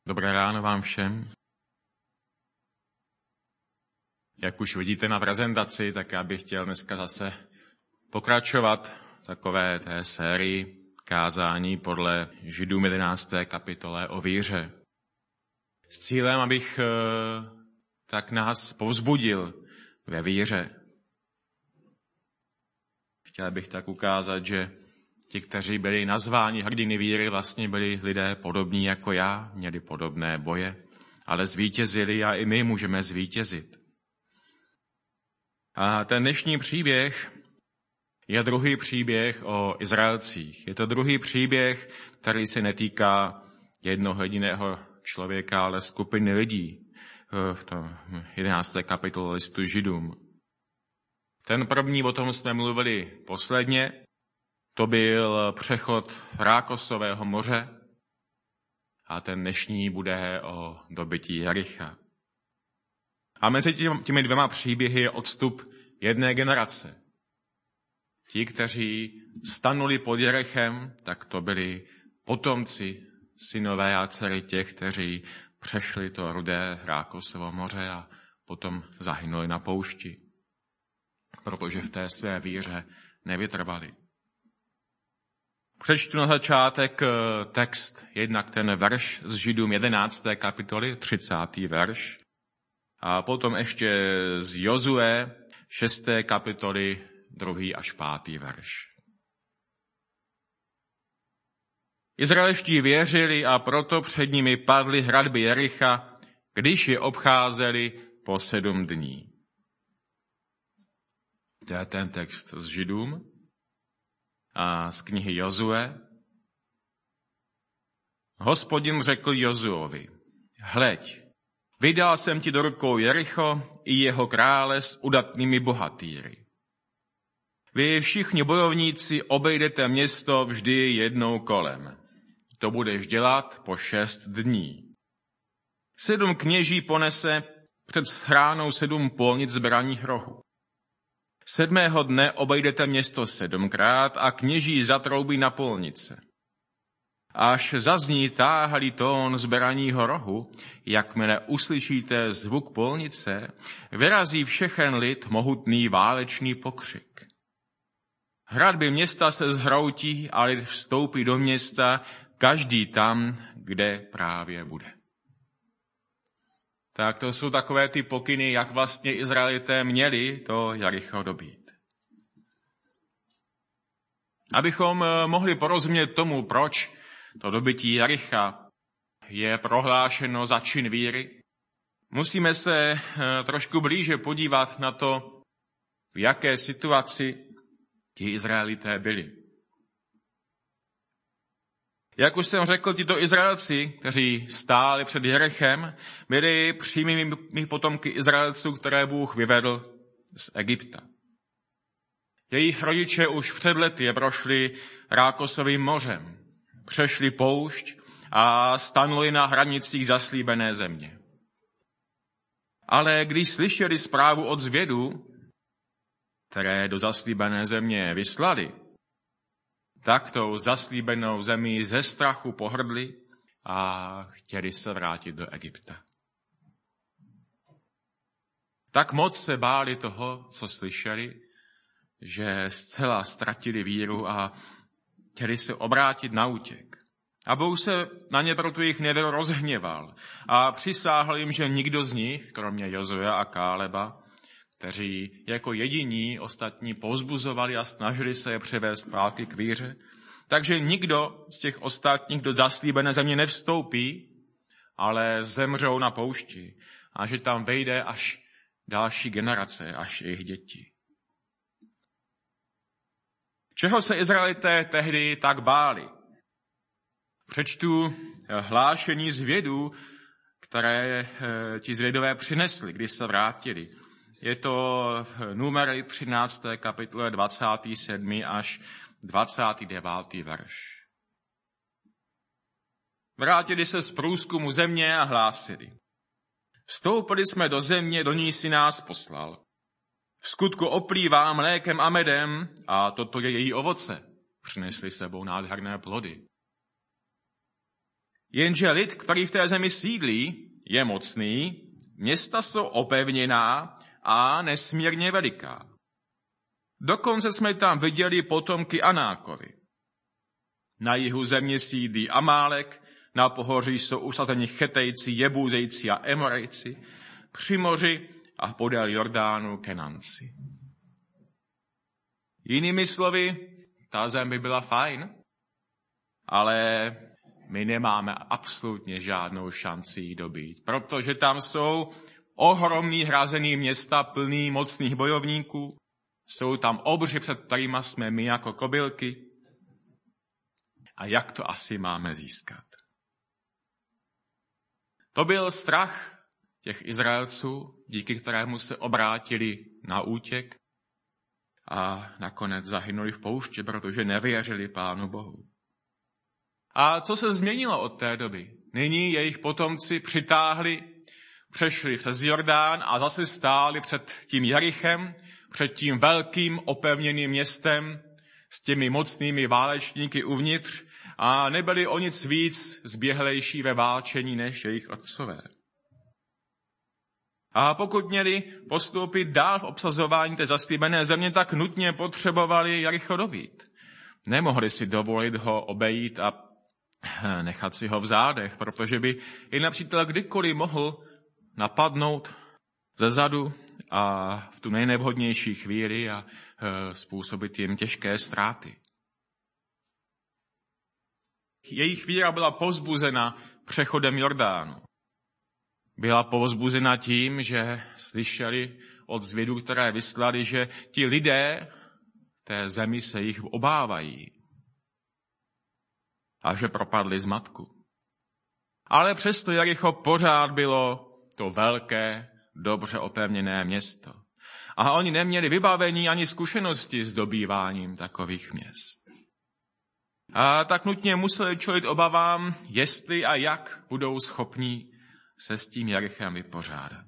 Dobré ráno vám všem. Jak už vidíte na prezentaci, tak já bych chtěl dneska zase pokračovat v takové té sérii kázání podle Židům 11. kapitole o víře. S cílem, abych tak nás povzbudil ve víře. Chtěl bych tak ukázat, že ti, kteří byli nazváni hrdiny víry, vlastně byli lidé podobní jako já, měli podobné boje, ale zvítězili a i my můžeme zvítězit. A ten dnešní příběh je druhý příběh o Izraelcích. Je to druhý příběh, který se netýká jednoho jediného člověka, ale skupiny lidí v tom 11. kapitole listu Židům. Ten první, o tom jsme mluvili posledně, to byl přechod Rákosového moře a ten dnešní bude o dobytí Jericha. A mezi těmi dvěma příběhy je odstup jedné generace. Ti, kteří stanuli pod Jerichem, tak to byli potomci, synové a dcery těch, kteří přešli to rudé Rákosovo moře a potom zahynuli na poušti, protože v té své víře nevytrvali. Přečtu na začátek text, jednak ten verš z Židům 11. kapitoly, 30. verš, a potom ještě z Jozue 6. kapitoly 2. až 5. verš. Izraelští věřili a proto před nimi padly hradby Jericha, když je obcházeli po 7 dní. To je ten text z Židům a z knihy Jozue. Hospodin řekl Jozuovi, hleď, vydal jsem ti do rukou Jericho i jeho krále s udatnými bohatýry. Vy všichni bojovníci obejdete město vždy jednou kolem. To budeš dělat po 6 dní. 7 kněží ponese před schránou 7 polnic zbraních rohů. 7. dne obejdete město 7krát a kněží zatroubí na polnice. Až zazní táhlý tón zbraního rohu, jakmile uslyšíte zvuk polnice, vyrazí všechen lid mohutný válečný pokřik. Hradby města se zhroutí a lid vstoupí do města, každý tam, kde právě bude. Tak to jsou takové ty pokyny, jak vlastně Izraelité měli to Jericho dobít. Abychom mohli porozumět tomu, proč to dobytí Jericha je prohlášeno za čin víry, musíme se trošku blíže podívat na to, v jaké situaci ti Izraelité byli. Jak už jsem řekl, tito Izraelci, kteří stáli před Jerichem, byli přímými potomky Izraelců, které Bůh vyvedl z Egypta. Jejich rodiče už před lety prošli Rákosovým mořem, přešli poušť a stanuli na hranicích zaslíbené země. Ale když slyšeli zprávu od zvědů, které do zaslíbené země vyslali, tak tou zaslíbenou zemí ze strachu pohrdli a chtěli se vrátit do Egypta. Tak moc se báli toho, co slyšeli, že zcela ztratili víru a chtěli se obrátit na útěk. A Bůh se na ně pro tu jejich nevěru rozhněval a přisáhl jim, že nikdo z nich, kromě Jozue a Káleba, kteří jako jediní ostatní povzbuzovali a snažili se je přivést zpátky k víře, takže nikdo z těch ostatních do zaslíbené země nevstoupí, ale zemřou na poušti a že tam vejde až další generace, až jejich děti. Čeho se Izraelité tehdy tak báli? Přečtu hlášení zvědů, které ti zvědové přinesli, když se vrátili. Je to Númery 13. kapitole 27. až 29. verš. Vrátili se z průzkumu země a hlásili. Vstoupili jsme do země, do ní si nás poslal. V skutku oplývá mlékem a medem a toto je její ovoce. Přinesli sebou nádherné plody. Jenže lid, který v té zemi sídlí, je mocný, města jsou opevněná a nesmírně veliká. Dokonce jsme tam viděli potomky Anákovi. Na jihu země sídlí Amálek, na pohoří jsou usazeni Chetejci, Jebúzejci a Emorejci, při moři a podél Jordánu Kenanci. Jinými slovy, ta zem by byla fajn, ale my nemáme absolutně žádnou šanci ji dobít, protože tam jsou ohromný hrazený města plný mocných bojovníků, jsou tam obři, před kterými jsme my jako kobylky. A jak to asi máme získat? To byl strach těch Izraelců, díky kterému se obrátili na útěk a nakonec zahynuli v poušti, protože nevěřili Pánu Bohu. A co se změnilo od té doby? Nyní jejich potomci přešli přes Jordán a zase stáli před tím Jerichem, před tím velkým opevněným městem s těmi mocnými válečníky uvnitř a nebyli o nic víc zběhlejší ve válčení než jejich otcové. A pokud měli postoupit dál v obsazování té zaslíbené země, tak nutně potřebovali Jericho dobít. Nemohli si dovolit ho obejít a nechat si ho v zádech, protože by i nepřítel kdykoliv mohl napadnout zezadu a v tu nejnevhodnější chvíli a způsobit jim těžké ztráty. Jejich víra byla povzbuzena přechodem Jordánu. Byla povzbuzena tím, že slyšeli od zvědů, které vyslali, že ti lidé té zemi se jich obávají a že propadli zmatku. Ale přesto Jericho pořád bylo to velké, dobře opevněné město. A oni neměli vybavení ani zkušenosti s dobýváním takových měst. A tak nutně museli čelit obavám, jestli a jak budou schopni se s tím Jerichem vypořádat.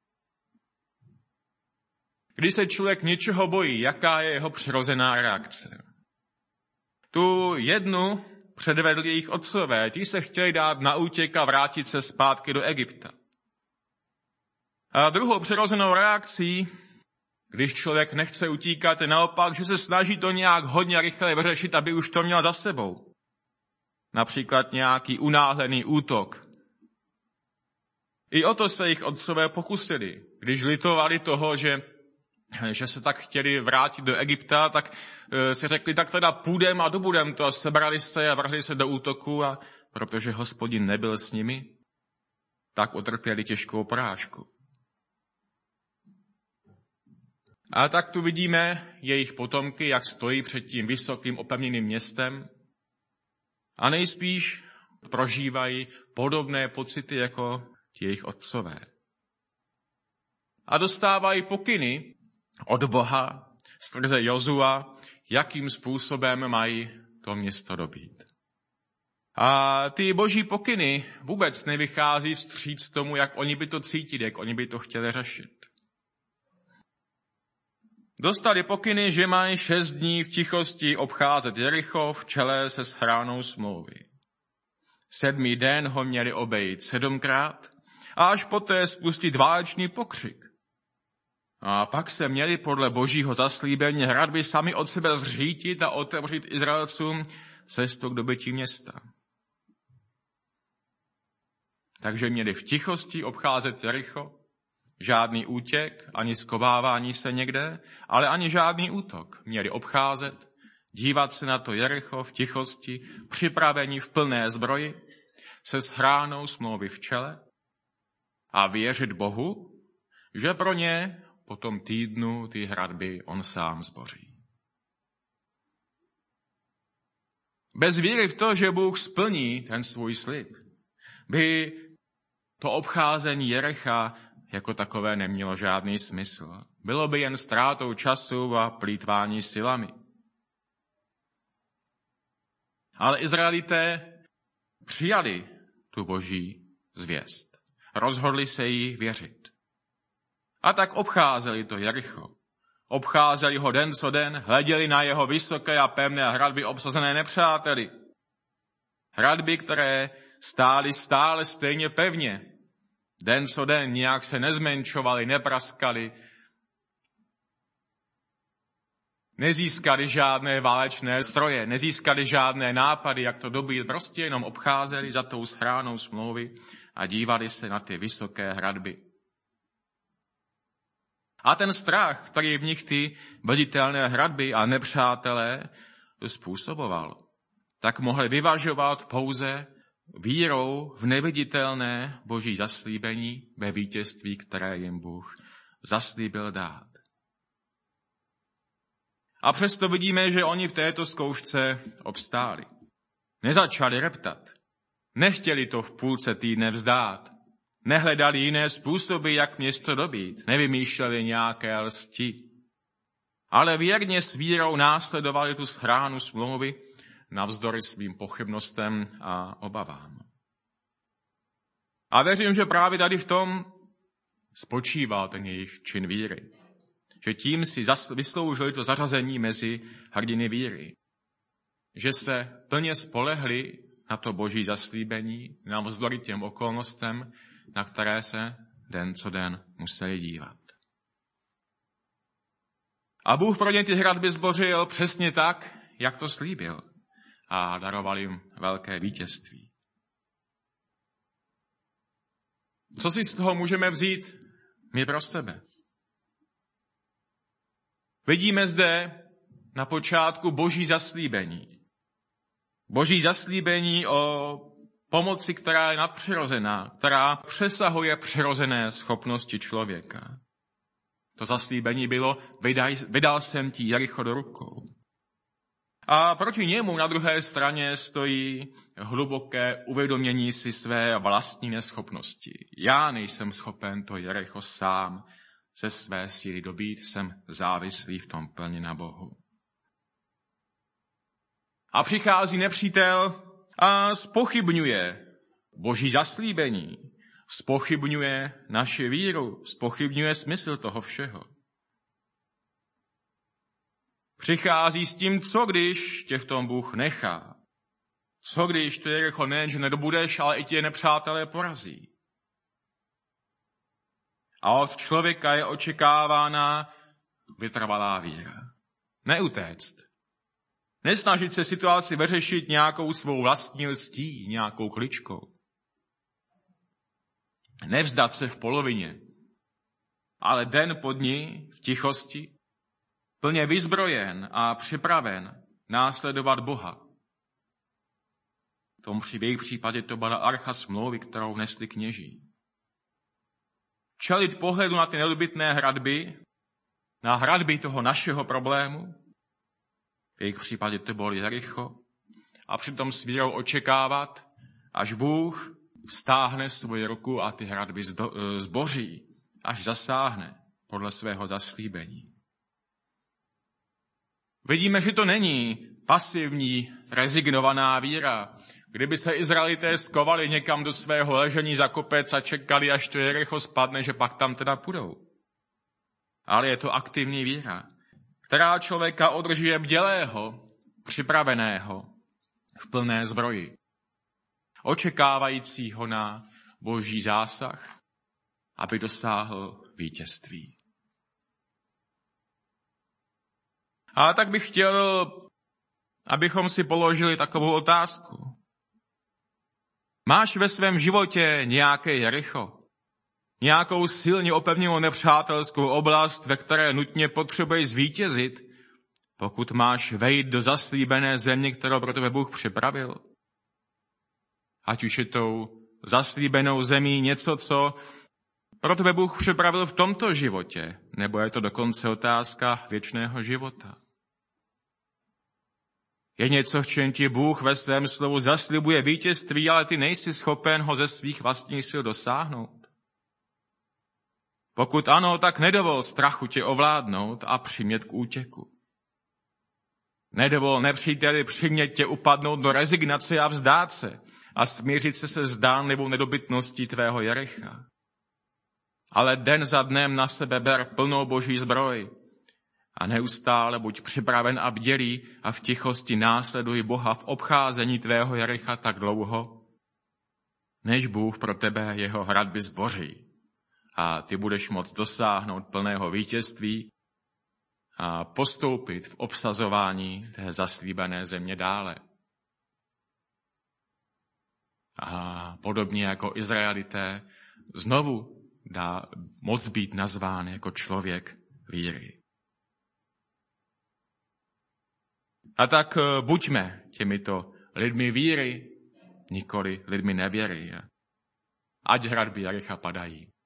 Když se člověk něčeho bojí, jaká je jeho přirozená reakce? Tu jednu předvedli jejich otcové, ti se chtěli dát na útěk a vrátit se zpátky do Egypta. A druhou přirozenou reakcí, když člověk nechce utíkat, je naopak, že se snaží to nějak hodně rychle vyřešit, aby už to měl za sebou. Například nějaký unáhlený útok. I o to se jejich otcové pokusili. Když litovali toho, že se tak chtěli vrátit do Egypta, tak si řekli, tak teda půjdem a dobudem to. A sebrali se a vrhli se do útoku a protože Hospodin nebyl s nimi, tak utrpěli těžkou porážku. A tak tu vidíme jejich potomky, jak stojí před tím vysokým opevněným městem a nejspíš prožívají podobné pocity jako ti jejich otcové. A dostávají pokyny od Boha skrze Jozua, jakým způsobem mají to město dobít. A ty boží pokyny vůbec nevychází vstříc tomu, jak oni by to cítili, jak oni by to chtěli řešit. Dostali pokyny, že mají 6 dní v tichosti obcházet Jericho v čele se schránou smlouvy. 7. den ho měli obejít 7krát a až poté spustit válečný pokřik. A pak se měli podle božího zaslíbení hradby sami od sebe zřítit a otevřít Izraelcům cestu k dobytí města. Takže měli v tichosti obcházet Jericho, žádný útěk, ani skovávání se někde, ale ani žádný útok. Měli obcházet, dívat se na to Jericho v tichosti, připraveni v plné zbroji, se schránou smlouvy v čele a věřit Bohu, že pro ně po tom týdnu ty hradby on sám zboří. Bez víry v to, že Bůh splní ten svůj slib, by to obcházení Jericha jako takové nemělo žádný smysl. Bylo by jen ztrátou času a plýtvání silami. Ale Izraelité přijali tu boží zvěst. Rozhodli se jí věřit. A tak obcházeli to Jericho. Obcházeli ho den co den, hleděli na jeho vysoké a pevné hradby obsazené nepřáteli. Hradby, které stáli stále stejně pevně. Den co den nějak se nezmenšovali, nepraskali, nezískali žádné válečné stroje, nezískali žádné nápady, jak to dobít, prostě jenom obcházeli za tou schránou smlouvy a dívali se na ty vysoké hradby. A ten strach, který v nich ty viditelné hradby a nepřátelé způsoboval, tak mohli vyvažovat pouze vírou v neviditelné boží zaslíbení ve vítězství, které jim Bůh zaslíbil dát. A přesto vidíme, že oni v této zkoušce obstáli. Nezačali reptat. Nechtěli to v půlce týdne vzdát. Nehledali jiné způsoby, jak město dobít. Nevymýšleli nějaké lsti. Ale věrně s vírou následovali tu schránu smlouvy navzdory svým pochybnostem a obavám. A věřím, že právě tady v tom spočíval ten jejich čin víry. Že tím si vysloužili to zařazení mezi hrdiny víry. Že se plně spolehli na to boží zaslíbení, navzdory těm okolnostem, na které se den co den museli dívat. A Bůh pro ně ty hradby zbořil přesně tak, jak to slíbil, a daroval jim velké vítězství. Co si z toho můžeme vzít my pro sebe? Vidíme zde na počátku boží zaslíbení. Boží zaslíbení o pomoci, která je nadpřirozená, která přesahuje přirozené schopnosti člověka. To zaslíbení bylo, vydal jsem ti Jericho do rukou. A proti němu na druhé straně stojí hluboké uvědomění si své vlastní neschopnosti. Já nejsem schopen to Jericho sám ze své síly dobít, jsem závislý v tom plně na Bohu. A přichází nepřítel a zpochybňuje boží zaslíbení, zpochybňuje naši víru, zpochybňuje smysl toho všeho. Přichází s tím, co když tě v tom Bůh nechá. Co když to Jericho nejenže nedobudeš, ale i tě nepřátelé porazí. A od člověka je očekávána vytrvalá víra. Neutéct. Nesnažit se situaci vyřešit nějakou svou vlastní lstí, nějakou kličkou. Nevzdat se v polovině, ale den po dni v tichosti, plně vyzbrojen a připraven následovat Boha. V jejich případě to byla archa smlouvy, kterou nesli kněží. Čelit pohledu na ty nedobytné hradby, na hradby toho našeho problému, v jejich případě to bylo Jericho, a přitom s vírou očekávat, až Bůh vztáhne svoji ruku a ty hradby zboří, až zasáhne podle svého zaslíbení. Vidíme, že to není pasivní, rezignovaná víra. Kdyby se Izraelité skovali někam do svého ležení za kopec a čekali, až to Jericho spadne, že pak tam teda půjdou. Ale je to aktivní víra, která člověka udržuje bdělého, připraveného, v plné zbroji, očekávajícího na boží zásah, aby dosáhl vítězství. A tak bych chtěl, abychom si položili takovou otázku. Máš ve svém životě nějaké Jericho? Nějakou silně opevněnou nepřátelskou oblast, ve které nutně potřebuješ zvítězit, pokud máš vejít do zaslíbené země, kterou pro tebe Bůh připravil? Ať už je tou zaslíbenou zemí něco, co pro tebe Bůh připravil v tomto životě, nebo je to dokonce otázka věčného života. Je něco, v čem ti Bůh ve svém slovu zaslibuje vítězství, ale ty nejsi schopen ho ze svých vlastních sil dosáhnout. Pokud ano, tak nedovol strachu tě ovládnout a přimět k útěku. Nedovol nepříteli přimět tě upadnout do rezignace a vzdát se a smířit se se zdánlivou nedobytností tvého Jericha. Ale den za dnem na sebe ber plnou boží zbroj a neustále buď připraven a bdělý a v tichosti následuj Boha v obcházení tvého Jericha tak dlouho, než Bůh pro tebe jeho hradby zboří. A ty budeš moct dosáhnout plného vítězství a postoupit v obsazování té zaslíbené země dále. A podobně jako Izraelité znovu dá moc být nazván jako člověk víry. A tak buďme těmito lidmi víry, nikoli lidmi nevěry. Ať hradby Jericha padají.